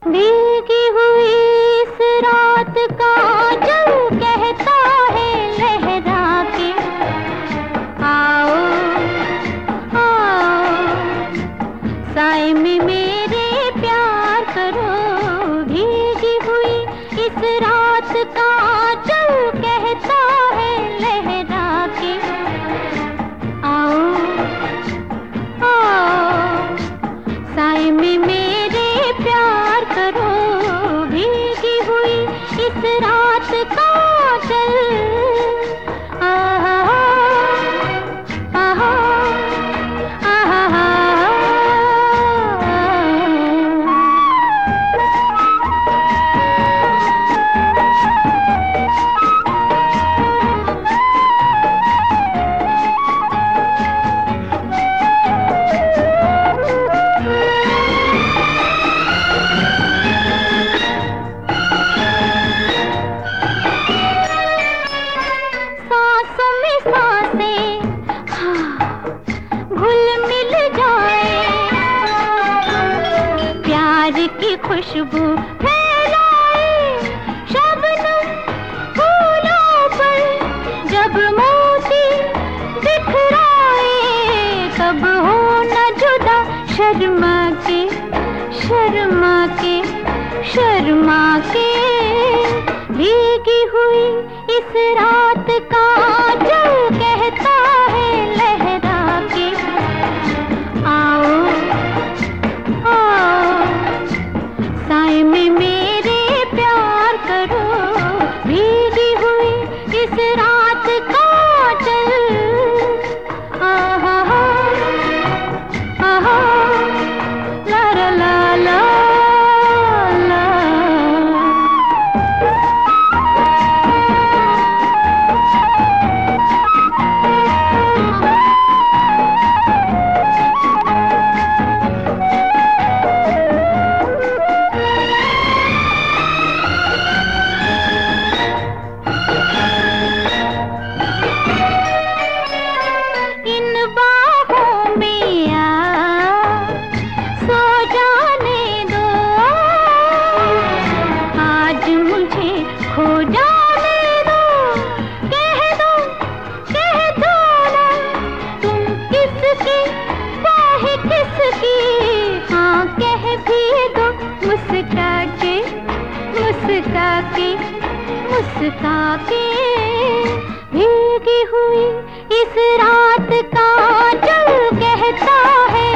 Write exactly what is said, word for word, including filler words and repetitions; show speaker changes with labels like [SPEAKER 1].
[SPEAKER 1] भीगी हुई इस रात का जल कहता है लहरा के, आओ आओ साए में मेरे प्यार करो। भीगी हुई इस रात का जल कहता है लहरा के, आओ आओ साए में मेरे प्यार करो। भीगी हुई इस रात का जल, आहा आहा आहा। की खुशबू फैलाए शबनम फूलों पर, जब मोती बिखराए तब हो न जुदा शर्मा के शर्मा के शर्मा के। भीगी हुई इस रात का जल कहता है लहरा के, आओ आओ साए में मेरे प्यार करो। भीगी हुई इस रात का जल, आहा आहा ला ला ला ला ला। मुस्का के मुस्का के मुस्का के। भीगी हुई इस रात का जल कहता है